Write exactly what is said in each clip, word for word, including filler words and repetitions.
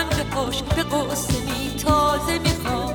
خنده پاش به قصه می تازه میخوام.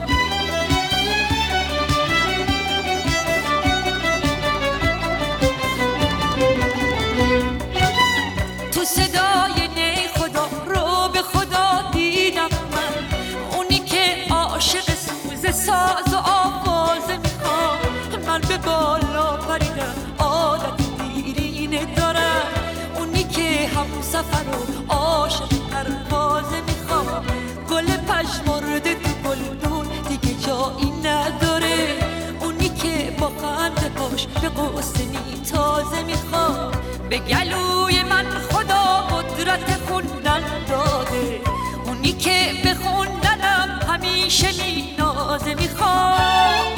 تو صدای نی خدا رو به خدا دیدم من، اونی که عاشق سوز ساز و آوازه میخوام. من به بالا پریدم عادت دیرینه دارم، اونی که هم سفر و عاشق پروازه میخوام. گل پژمرده تو گلدون دیگه جایی نداره، اونی که با خنده پاش به قصه می تازه میخوام. به گلوی من خدا قدرت خوندن داده، اونی که به خوندنم همیشه می نازه میخوام.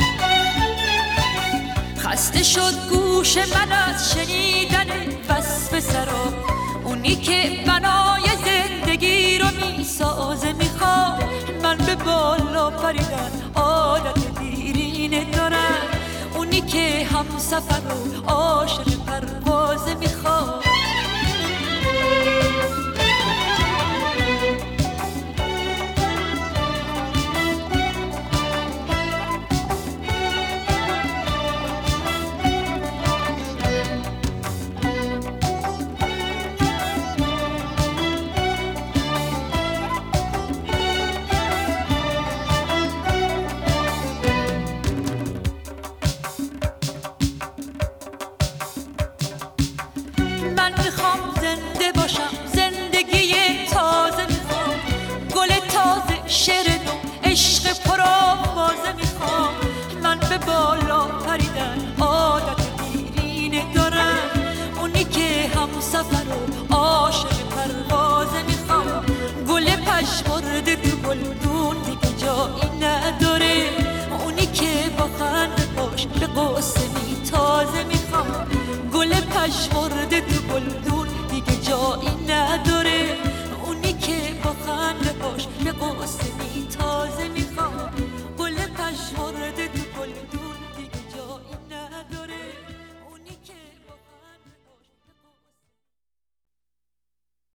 خسته شد گوش من از شنیدن وصف سرا، اونی که بنای زندگی رو می سازه میخوام. من به بالا پریدن عادت دیرینه دارم، اونی که هم سفر و عاشق پروازه میخوام. من میخوام زنده باشم، زندگی تازه میخوام. گل تازه، شعر نو، عشق پرآوازه میخوام. من به بالا پریدن عادت دیرینه دارم، اونی که هم سفر و عاشق پروازه میخوام. گل پژمرده تو گلدون دیگه جایی نداره، اونی که با خنده پاش به قصه می تازه میخوام. گل پژمرده